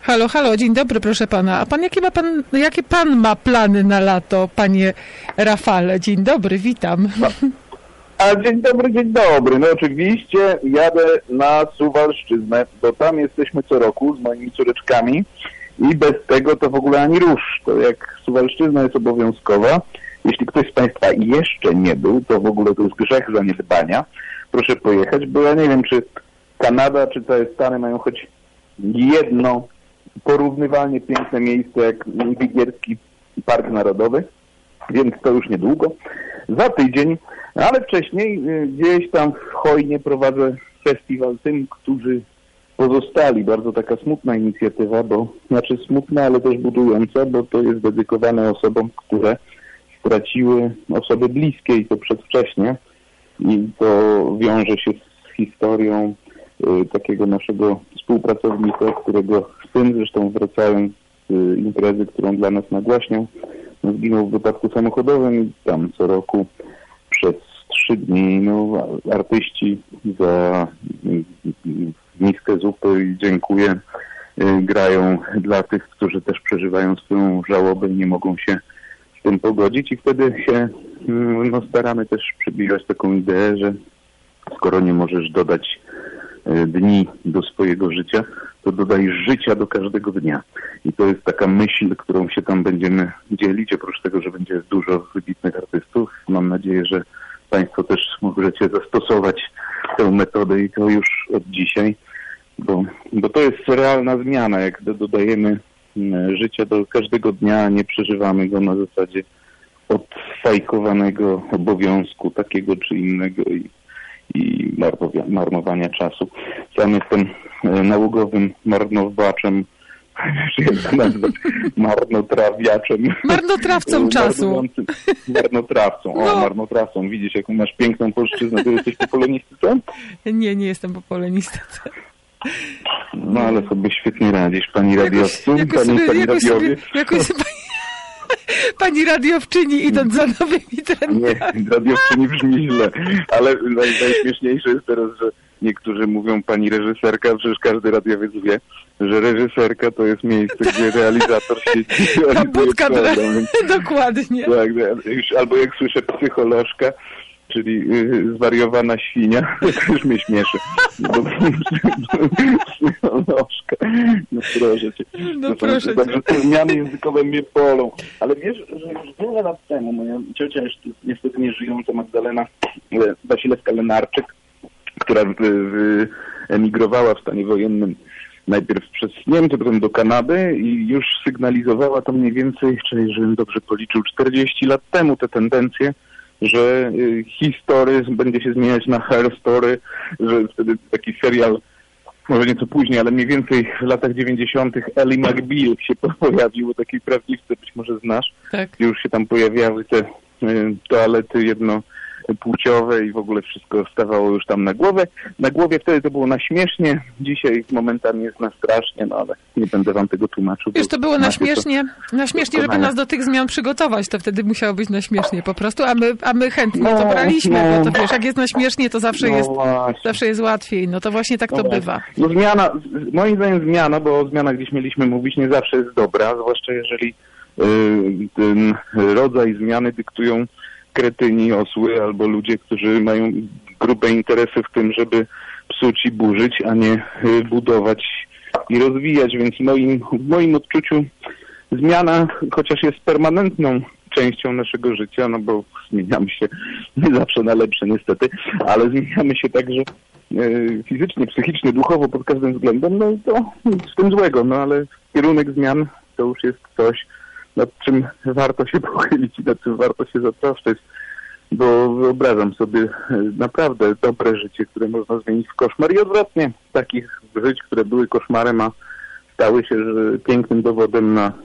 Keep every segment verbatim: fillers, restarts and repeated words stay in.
Halo, halo, dzień dobry, proszę pana. A pan jakie ma pan, jakie pan ma plany na lato, panie Rafale? Dzień dobry, witam. A dzień dobry, dzień dobry. No oczywiście jadę na Suwalszczyznę, bo tam jesteśmy co roku z moimi córeczkami i bez tego to w ogóle ani rusz. To jak Suwalszczyzna jest obowiązkowa, jeśli ktoś z państwa jeszcze nie był, to w ogóle to jest grzech zaniedbania. Proszę pojechać, bo ja nie wiem, czy Kanada, czy całe Stany mają choć jedno porównywalnie piękne miejsce jak Wigierski Park Narodowy, więc to już niedługo. Za tydzień, ale wcześniej gdzieś tam w Chojnie prowadzę festiwal tym, którzy pozostali. Bardzo taka smutna inicjatywa, bo znaczy smutna, ale też budująca, bo to jest dedykowane osobom, które straciły osoby bliskie i to przedwcześnie. I to wiąże się z historią y, takiego naszego współpracownika, którego syn, zresztą wracając z y, imprezy, którą dla nas nagłaśniał, zginął w wypadku samochodowym i tam co roku przez trzy dni no, artyści za y, miskę zupy i dziękuję y, grają dla tych, którzy też przeżywają swoją żałobę i nie mogą się z tym pogodzić i wtedy się no, staramy też przybliżać taką ideę, że skoro nie możesz dodać dni do swojego życia, to dodaj życia do każdego dnia. I to jest taka myśl, którą się tam będziemy dzielić, oprócz tego, że będzie dużo wybitnych artystów. Mam nadzieję, że państwo też możecie zastosować tę metodę i to już od dzisiaj, bo, bo to jest realna zmiana, jak dodajemy życia do każdego dnia, nie przeżywamy go na zasadzie odfajkowanego obowiązku takiego czy innego i, i marnowania czasu. Sam jestem nałogowym marnowaczem, jak to nazwać, marnotrawiaczem. Marnotrawcą czasu. Marnotrawcą, o, no. marnotrawcą. Widzisz, jaką masz piękną polszczyznę. Ty jesteś po polonistyce? Nie, nie jestem po polonistyce. No ale sobie świetnie radzisz, pani radiowcu, jakoś, jakoś pani, sobie, pani jakoś radiowiec. Sobie, jakoś sobie, pani radiowczyni idąc za nowymi trendami. Nie, radiowczyni brzmi źle, ale najśmieszniejsze jest teraz, że niektórzy mówią pani reżyserka, przecież każdy radiowiec wie, że reżyserka to jest miejsce, gdzie realizator siedzi. Ta budka, dokładnie. Tak, albo jak słyszę psycholożka, czyli yy, zwariowana świnia, to też mnie śmieszy. Psycholożka. No proszę cię. No to proszę cię. Także te zmiany językowe mnie bolą. Ale wiesz, że już wiele lat temu moja ciocia, jeszcze niestety nie żyjąca Magdalena Wasilewska-Lenarczyk, która emigrowała w stanie wojennym najpierw przez Niemcy, potem do Kanady i już sygnalizowała to mniej więcej, czyli żebym dobrze policzył, czterdzieści lat temu te tendencje, że y, historyzm będzie się zmieniać na her story, że wtedy taki serial, może nieco później, ale mniej więcej w latach dziewięćdziesiątych Ellie McBeal się pojawił, takiej prawdziwce być może znasz. Tak. Już się tam pojawiały te y, toalety jednopłciowe i w ogóle wszystko stawało już tam na głowę. Na głowie wtedy to było na śmiesznie, dzisiaj momentami jest na strasznie, no ale nie będę wam tego tłumaczył. Wiesz, to było na śmiesznie, to na śmiesznie, żeby nas do tych zmian przygotować, to wtedy musiało być na śmiesznie po prostu, a my, a my chętnie no, to braliśmy, no, bo to wiesz, jak jest na śmiesznie, to zawsze, no jest, zawsze jest łatwiej, no to właśnie tak no to właśnie. bywa. No zmiana, moim zdaniem zmiana, bo o zmianach gdzieś mieliśmy mówić, nie zawsze jest dobra, zwłaszcza jeżeli y, ten rodzaj zmiany dyktują kretyni, osły albo ludzie, którzy mają grube interesy w tym, żeby psuć i burzyć, a nie budować i rozwijać. Więc w moim, w moim odczuciu zmiana, chociaż jest permanentną częścią naszego życia, no bo zmieniamy się nie zawsze na lepsze niestety, ale zmieniamy się także fizycznie, psychicznie, duchowo pod każdym względem, no i to nic w tym złego, no ale kierunek zmian to już jest coś, nad czym warto się pochylić i nad czym warto się zatroszczyć, bo wyobrażam sobie naprawdę dobre życie, które można zmienić w koszmar i odwrotnie. Takich żyć, które były koszmarem, a stały się że pięknym dowodem na,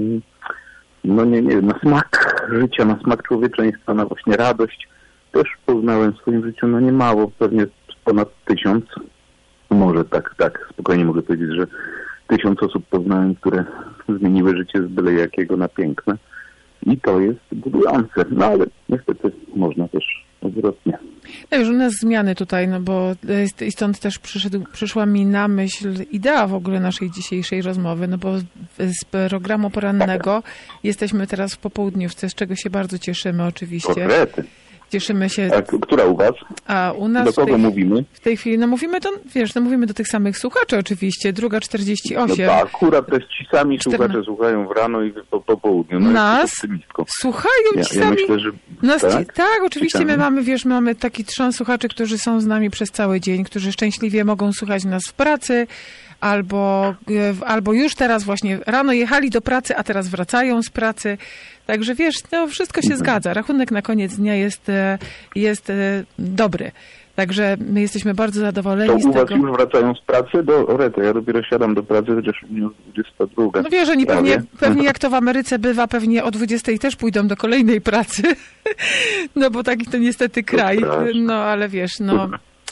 no nie, nie, na smak życia, na smak człowieczeństwa, na właśnie radość. Też poznałem w swoim życiu no niemało, pewnie ponad tysiąc. Może tak, tak, spokojnie mogę powiedzieć, że tysiąc osób poznałem, które zmieniły życie z byle jakiego na piękne. I to jest budujące. No ale niestety można też odwrotnie. No już u nas zmiany tutaj, no bo i stąd też przyszedł, przyszła mi na myśl idea w ogóle naszej dzisiejszej rozmowy, no bo z programu porannego jesteśmy teraz w popołudniówce, z czego się bardzo cieszymy oczywiście. Konkrety. Cieszymy się. A która u was? A u nas do kogo tej, mówimy? W tej chwili, no mówimy to, wiesz, no mówimy do tych samych słuchaczy oczywiście, druga czterdzieści osiem. No to akurat też ci sami słuchacze słuchają w rano i po, po południu. No nas słuchają ja, ci ja sami. Myślę, że nas tak, ci, tak oczywiście my mamy, wiesz, my mamy taki trzon słuchaczy, którzy są z nami przez cały dzień, którzy szczęśliwie mogą słuchać nas w pracy, albo, albo już teraz właśnie rano jechali do pracy, a teraz wracają z pracy. Także wiesz, no wszystko się mhm. zgadza. Rachunek na koniec dnia jest, jest dobry. Także my jesteśmy bardzo zadowoleni to z u tego. was już wracają z pracy? Do Orety, ja dopiero siadam do pracy, chociaż już dwudziesta druga. No wiesz, oni pewnie, pewnie jak to w Ameryce bywa, pewnie o dwudziestej też pójdą do kolejnej pracy. No bo taki to niestety kraj. No ale wiesz, no...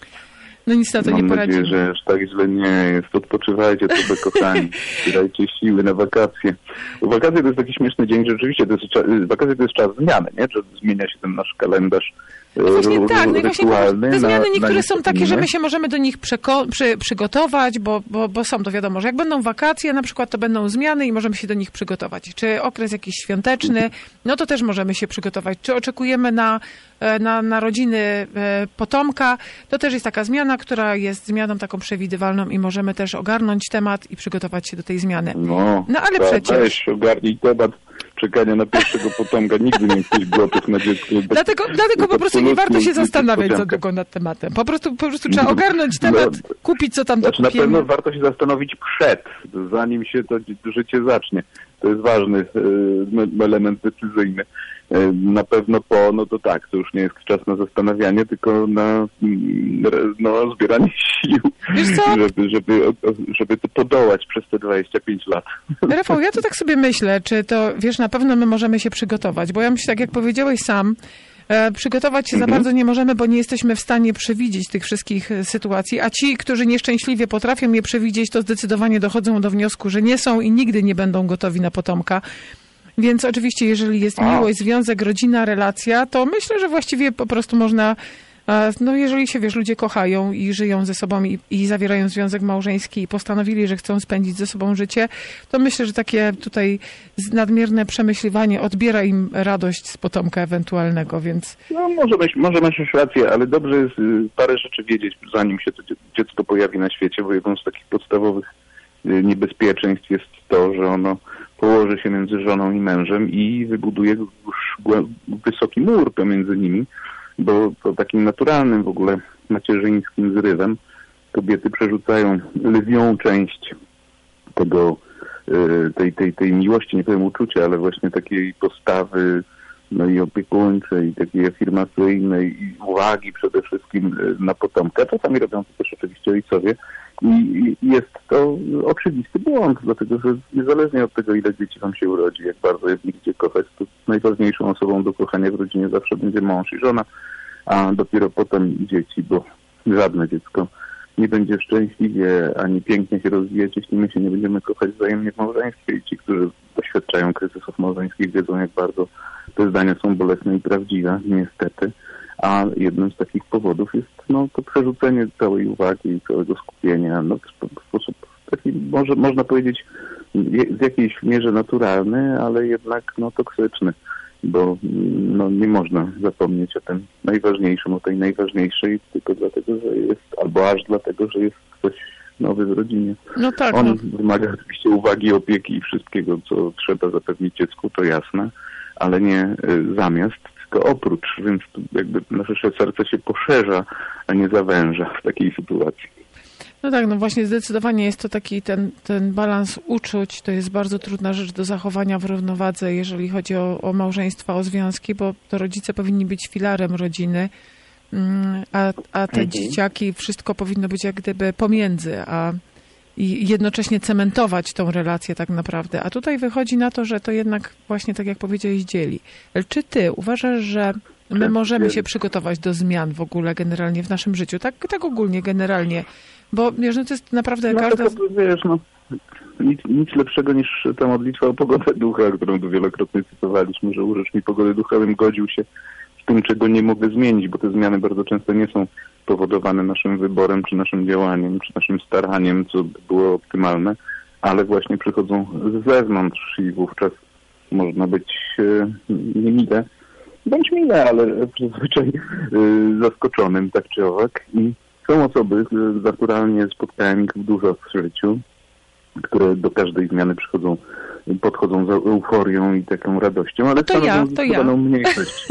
No nic na to Mam nie poradzimy. nadzieję, że aż tak źle nie jest. Odpoczywajcie sobie, kochani. Dajcie siły na wakacje. Wakacje to jest taki śmieszny dzień, że rzeczywiście to jest, wakacje to jest czas zmiany, nie? Że zmienia się ten nasz kalendarz. No właśnie r- tak, no i właśnie te zmiany na, niektóre na są takie, że my się możemy do nich przeko- przy, przygotować, bo, bo, bo są to wiadomo, że jak będą wakacje na przykład, to będą zmiany i możemy się do nich przygotować. Czy okres jakiś świąteczny, no to też możemy się przygotować. Czy oczekujemy na, na narodziny potomka, to też jest taka zmiana, która jest zmianą taką przewidywalną i możemy też ogarnąć temat i przygotować się do tej zmiany. No, no ale przecież... Weź, ogarnij temat czekania na pierwszego potomka. Nigdy nie jesteś gotów na dziecko. Dlatego, dlatego po prostu nie warto się zastanawiać za długo nad tematem. Po prostu, po prostu trzeba ogarnąć temat, no, kupić co tam znaczy, dokupimy. Na pewno warto się zastanowić przed, zanim się to życie zacznie. To jest ważny e, element decyzyjny. E, na pewno po, no to tak, to już nie jest czas na zastanawianie, tylko na no, zbieranie sił, żeby, żeby, żeby to podołać przez te dwadzieścia pięć lat. Rafał, ja to tak sobie myślę, czy to, wiesz, na pewno my możemy się przygotować, bo ja myślę, tak jak powiedziałeś sam, e, przygotować się mhm. za bardzo nie możemy, bo nie jesteśmy w stanie przewidzieć tych wszystkich sytuacji, a ci, którzy nieszczęśliwie potrafią je przewidzieć, to zdecydowanie dochodzą do wniosku, że nie są i nigdy nie będą gotowi na potomka. Więc oczywiście, jeżeli jest miłość, związek, rodzina, relacja, to myślę, że właściwie po prostu można, no jeżeli się, wiesz, ludzie kochają i żyją ze sobą i, i zawierają związek małżeński i postanowili, że chcą spędzić ze sobą życie, to myślę, że takie tutaj nadmierne przemyśliwanie odbiera im radość z potomka ewentualnego, więc... No może mieć, może mieć już rację, ale dobrze jest parę rzeczy wiedzieć, zanim się to dziecko pojawi na świecie, bo jedną z takich podstawowych niebezpieczeństw jest to, że ono położy się między żoną i mężem i wybuduje już wysoki mur pomiędzy nimi, bo to takim naturalnym w ogóle macierzyńskim zrywem kobiety przerzucają lwią część tego, tej, tej, tej miłości, nie powiem uczucia, ale właśnie takiej postawy no i opiekuńczej, i takiej afirmacyjnej i uwagi przede wszystkim na potomka. Czasami robią to też oczywiście ojcowie. I jest to oczywisty błąd, dlatego że niezależnie od tego, ile dzieci wam się urodzi, jak bardzo je będziecie kochać, to najważniejszą osobą do kochania w rodzinie zawsze będzie mąż i żona, a dopiero potem dzieci, bo żadne dziecko nie będzie szczęśliwie ani pięknie się rozwijać, jeśli my się nie będziemy kochać wzajemnie w małżeństwie. I ci, którzy doświadczają kryzysów małżeńskich, wiedzą, jak bardzo te zdania są bolesne i prawdziwe, niestety. A jednym z takich powodów jest no, to przerzucenie całej uwagi i całego skupienia no, w sposób taki, może, można powiedzieć, w jakiejś mierze naturalny, ale jednak no, toksyczny, bo no, nie można zapomnieć o tym najważniejszym, o tej najważniejszej, tylko dlatego, że jest, albo aż dlatego, że jest ktoś nowy w rodzinie. No tak, On no. wymaga oczywiście uwagi, opieki i wszystkiego, co trzeba zapewnić dziecku, to jasne, ale nie y, zamiast, tylko oprócz, więc jakby nasze serce się poszerza, a nie zawęża w takiej sytuacji. No tak, no właśnie zdecydowanie jest to taki ten, ten balans uczuć, to jest bardzo trudna rzecz do zachowania w równowadze, jeżeli chodzi o, o małżeństwa, o związki, bo to rodzice powinni być filarem rodziny, a, a te mhm. dzieciaki, wszystko powinno być jak gdyby pomiędzy, a i jednocześnie cementować tą relację tak naprawdę. A tutaj wychodzi na to, że to jednak właśnie tak jak powiedziałeś dzieli. Czy ty uważasz, że my możemy się przygotować do zmian w ogóle generalnie w naszym życiu? Tak, tak ogólnie, generalnie. Bo wiesz, no to jest naprawdę no, każda... To, wiesz, no, nic, nic lepszego niż ta modlitwa o pogodę ducha, którą tu wielokrotnie cytowaliśmy, że użycz mi pogody ducha, bym godził się w tym, czego nie mogę zmienić, bo te zmiany bardzo często nie są powodowane naszym wyborem, czy naszym działaniem, czy naszym staraniem, co by było optymalne, ale właśnie przychodzą z zewnątrz i wówczas można być e, niemile, bądź mile, ale zazwyczaj e, zaskoczonym tak czy owak. I są osoby, naturalnie spotkałem ich dużo w życiu, które do każdej zmiany przychodzą, podchodzą z euforią i taką radością, ale to ja, to ja. mniejszość.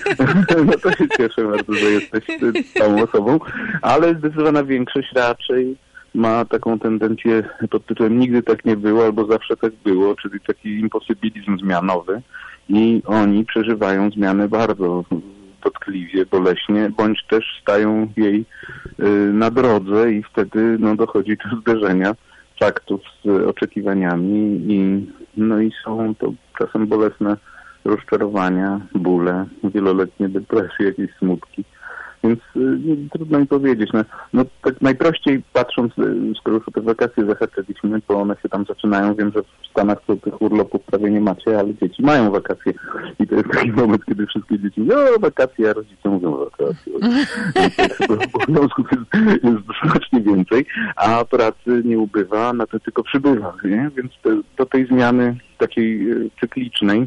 No to się cieszę bardzo, że jesteś tą osobą, ale zdecydowana większość raczej ma taką tendencję pod tytułem nigdy tak nie było, albo zawsze tak było, czyli taki imposybilizm zmianowy i oni przeżywają zmiany bardzo dotkliwie, boleśnie, bądź też stają jej na drodze i wtedy no, dochodzi do zderzenia faktów z oczekiwaniami i no i są to czasem bolesne rozczarowania, bóle, wieloletnie depresje, jakieś smutki. Więc y, trudno mi powiedzieć. No, no tak najprościej patrząc, skoro już o te wakacje zahaczyliśmy, bo one się tam zaczynają. Wiem, że w Stanach to tych urlopów prawie nie macie, ale dzieci mają wakacje. I to jest taki moment, kiedy wszystkie dzieci mówią, o wakacje, a rodzice mówią wakacje. Obowiązków jest, jest znacznie więcej, a pracy nie ubywa, na to tylko przybywa. Nie? Więc te, do tej zmiany takiej cyklicznej,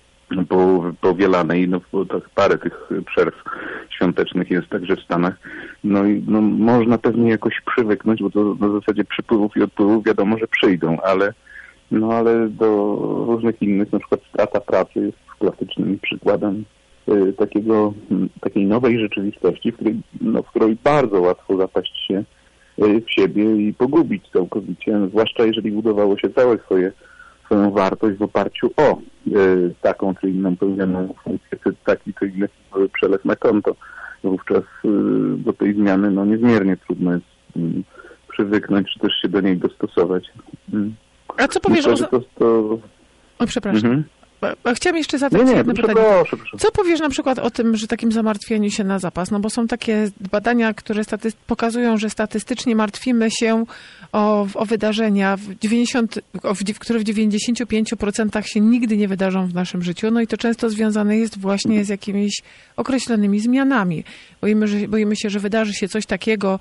Po, powielanej, no bo tak parę tych przerw świątecznych jest także w Stanach. No i no, można pewnie jakoś przywyknąć, bo to na zasadzie przypływów i odpływów wiadomo, że przyjdą, ale no ale do różnych innych, na przykład strata pracy jest klasycznym przykładem y, takiego, takiej nowej rzeczywistości, w której, no, w której bardzo łatwo zapaść się y, w siebie i pogubić całkowicie, zwłaszcza jeżeli budowało się całe swoje swoją wartość w oparciu o y, taką czy inną pełnioną funkcję, czy taki czy inny przelew na konto. Wówczas y, do tej zmiany no, niezmiernie trudno jest y, przywyknąć, czy też się do niej dostosować. Y. A co powiesz Myślę, o... To, to... O, przepraszam. Mhm. Chciałam jeszcze zadać nie, nie, jedno proszę, pytanie. Proszę, proszę. Co powiesz na przykład o tym, że takim zamartwieniu się na zapas? No bo są takie badania, które staty- pokazują, że statystycznie martwimy się o, o wydarzenia, w dziewięćdziesiąt, o, w, które w dziewięćdziesięciu pięciu procentach się nigdy nie wydarzą w naszym życiu. No i to często związane jest właśnie z jakimiś określonymi zmianami. Boimy, że, boimy się, że wydarzy się coś takiego,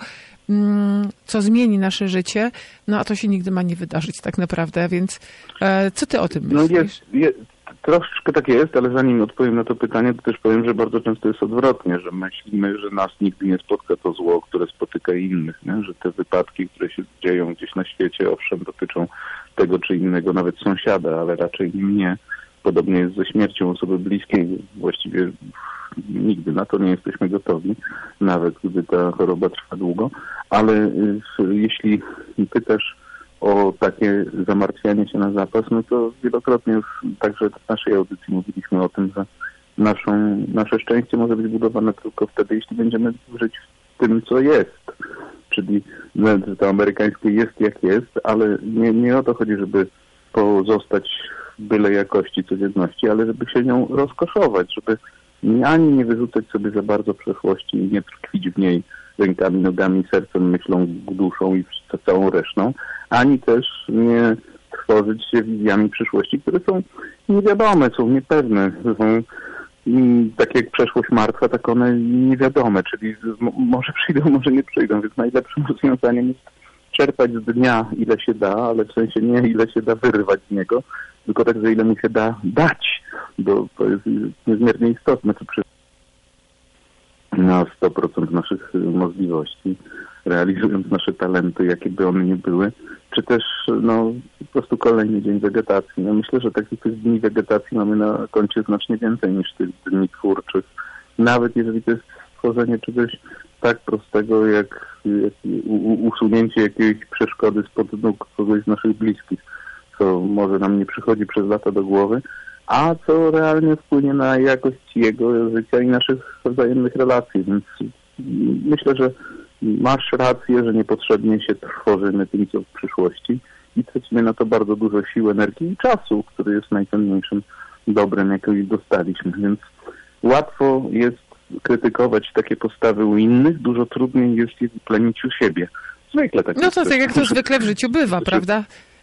mm, co zmieni nasze życie, no a to się nigdy ma nie wydarzyć tak naprawdę, więc e, co ty o tym myślisz? No jest, jest, troszeczkę tak jest, ale zanim odpowiem na to pytanie, to też powiem, że bardzo często jest odwrotnie, że myślimy, że nas nigdy nie spotka to zło, które spotyka innych, nie? Że te wypadki, które się dzieją gdzieś na świecie, owszem, dotyczą tego czy innego, nawet sąsiada, ale raczej mnie. Podobnie jest ze śmiercią osoby bliskiej. Właściwie nigdy na to nie jesteśmy gotowi, nawet gdy ta choroba trwa długo. Ale jeśli pytasz o takie zamartwianie się na zapas, no to wielokrotnie już także w naszej audycji mówiliśmy o tym, że naszą, nasze szczęście może być budowane tylko wtedy, jeśli będziemy żyć w tym, co jest. Czyli to amerykańskie jest jak jest, ale nie, nie o to chodzi, żeby pozostać w byle jakości codzienności, ale żeby się nią rozkoszować, żeby ani nie wyrzucać sobie za bardzo przeszłości i nie tkwić w niej rękami, nogami, sercem, myślą, duszą i całą resztą, ani też nie tworzyć się wizjami przyszłości, które są niewiadome, są niepewne, są mm, tak jak przeszłość martwa, tak one niewiadome, czyli m- może przyjdą, może nie przyjdą, więc najlepszym rozwiązaniem jest czerpać z dnia, ile się da, ale w sensie nie ile się da wyrwać z niego, tylko tak, że ile mu się da dać, bo to jest niezmiernie istotne, co przy na sto procent naszych możliwości, realizując nasze talenty, jakie by one nie były, czy też no, po prostu kolejny dzień wegetacji. No, myślę, że takich tych dni wegetacji mamy na koncie znacznie więcej niż tych dni twórczych. Nawet jeżeli to jest stworzenie czegoś tak prostego, jak, jak u, usunięcie jakiejś przeszkody spod nóg kogoś z naszych bliskich, co może nam nie przychodzi przez lata do głowy, a co realnie wpłynie na jakość jego życia i naszych wzajemnych relacji. Więc myślę, że masz rację, że niepotrzebnie się trwożymy tym, co w przyszłości i tracimy na to bardzo dużo sił, energii i czasu, który jest najcenniejszym dobrem, jakie dostaliśmy. Więc łatwo jest krytykować takie postawy u innych, dużo trudniej jest je wyplenić u siebie. Zwykle tak No to tak jak to zwykle w życiu bywa, prawda?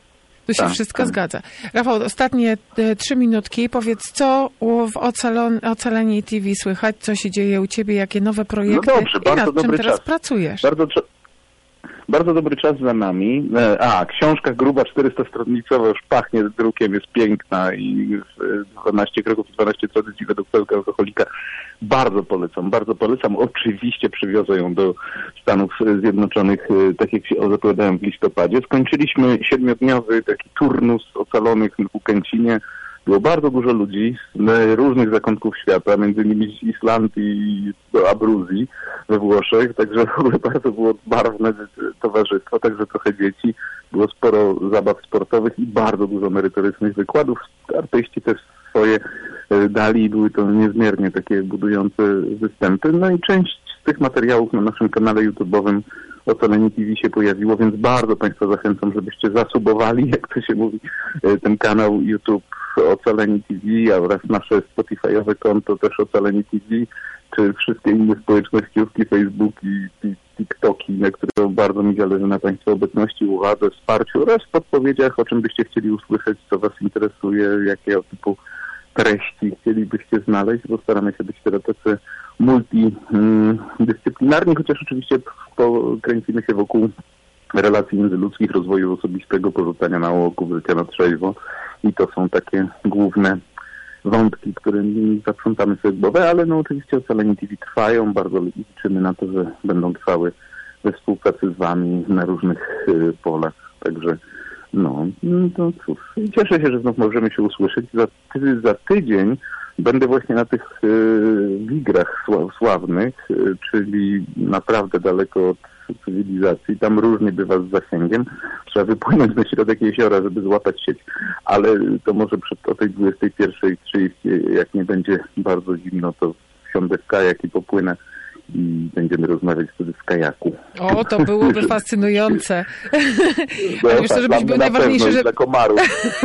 Tu się tak, wszystko tak. zgadza. Rafał, ostatnie e, trzy minutki. Powiedz, co u- w Ocalon- Ocaleni T V słychać, co się dzieje u ciebie, jakie nowe projekty No dobrze, i bardzo nad czym dobry teraz czas. pracujesz? Bardzo, cza- bardzo dobry czas za nami. E, A, książka gruba czterystastronicowa już pachnie drukiem, jest piękna i e, dwanaście kroków, dwanaście tradycji według Felka Alkoholika. Bardzo polecam, bardzo polecam. Oczywiście przywiozę ją do Stanów Zjednoczonych, e, tak jak się zapowiadałem w listopadzie. Skończyliśmy siedmiodniowy taki turnus ocalonych w Ukęcinie. Było bardzo dużo ludzi z różnych zakątków świata, między innymi z Islandii do Abruzji we Włoszech, także w ogóle bardzo było barwne towarzystwo, także trochę dzieci. Było sporo zabaw sportowych i bardzo dużo merytorycznych wykładów. Artyści też swoje dali i były to niezmiernie takie budujące występy. No i część z tych materiałów na naszym kanale YouTube'owym Ocaleni T V się pojawiło, więc bardzo Państwa zachęcam, żebyście zasubowali, jak to się mówi, ten kanał YouTube Ocaleni T V, a oraz nasze Spotify'owe konto też Ocaleni T V, czy wszystkie inne społecznościówki, Facebooki, TikToki, na które bardzo mi zależy na Państwa obecności, uwadze, wsparciu oraz podpowiedziach, o czym byście chcieli usłyszeć, co Was interesuje, jakiego typu treści chcielibyście znaleźć, bo staramy się być teraz tacy multidyscyplinarni, chociaż oczywiście kręcimy się wokół relacji międzyludzkich, rozwoju osobistego, porzucania nałogu, życia na trzeźwo i to są takie główne wątki, którymi zaprzątamy sobie głowę, ale no oczywiście Ocaleni T V trwają, bardzo liczymy na to, że będą trwały we współpracy z Wami na różnych y, polach, także no, to cóż, cieszę się, że znów możemy się usłyszeć. Za, ty, za tydzień będę właśnie na tych y, wigrach sław, sławnych, y, czyli naprawdę daleko od cywilizacji. Tam różnie bywa z zasięgiem. Trzeba wypłynąć na środek jeziora, żeby złapać sieć, ale to może przed o tej dwudziestej pierwszej trzydzieści, jak nie będzie bardzo zimno, to wsiądę w kajak i popłynę i będziemy rozmawiać wtedy w kajaku. O, to byłoby fascynujące. No, ale wiesz, tak, żebyś był na najważniejszy, pewno że... dla komarów.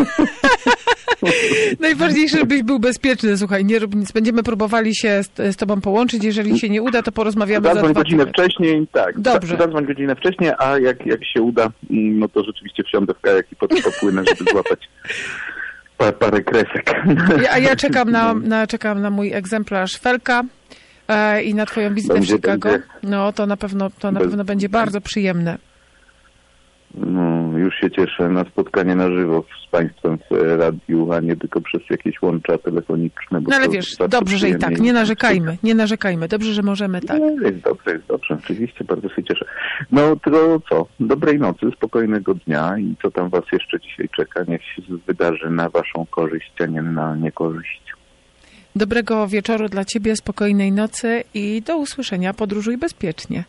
Najważniejsze, żebyś był bezpieczny. Słuchaj, nie rób nic. Będziemy próbowali się z, z tobą połączyć. Jeżeli się nie uda, to porozmawiamy za Zadzwoń dwa godzinę tygodnie. wcześniej, tak. Dobrze. Zadzwoń godzinę wcześniej, a jak, jak się uda, no to rzeczywiście wsiądę w kajak i potem popłynę, żeby złapać pa, parę kresek. Ja, a ja czekam na, na, czekam na mój egzemplarz Felka e, i na twoją wizytę Będzie, w Chicago. będzie. No, to na pewno, to na Bez- pewno będzie bardzo przyjemne. No, już się cieszę na spotkanie na żywo z Państwem w radiu, a nie tylko przez jakieś łącza telefoniczne. Bo No ale to wiesz, bardzo dobrze, że i tak. przyjemnie. Nie narzekajmy, nie narzekajmy. Dobrze, że możemy tak. No, jest dobrze, jest dobrze, oczywiście, bardzo się cieszę. No to co, dobrej nocy, spokojnego dnia i co tam Was jeszcze dzisiaj czeka, niech się wydarzy na Waszą korzyść, a nie na niekorzyść. Dobrego wieczoru dla ciebie, spokojnej nocy i do usłyszenia. Podróżuj bezpiecznie.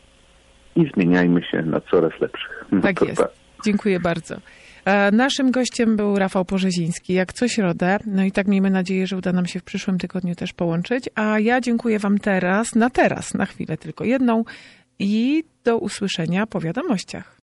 I zmieniajmy się na coraz lepszych. No Tak to jest. tak. Dziękuję bardzo. E, Naszym gościem był Rafał Porzeziński, jak co środę. No i tak miejmy nadzieję, że uda nam się w przyszłym tygodniu też połączyć. A ja dziękuję Wam teraz, na teraz, na chwilę tylko jedną i do usłyszenia po wiadomościach.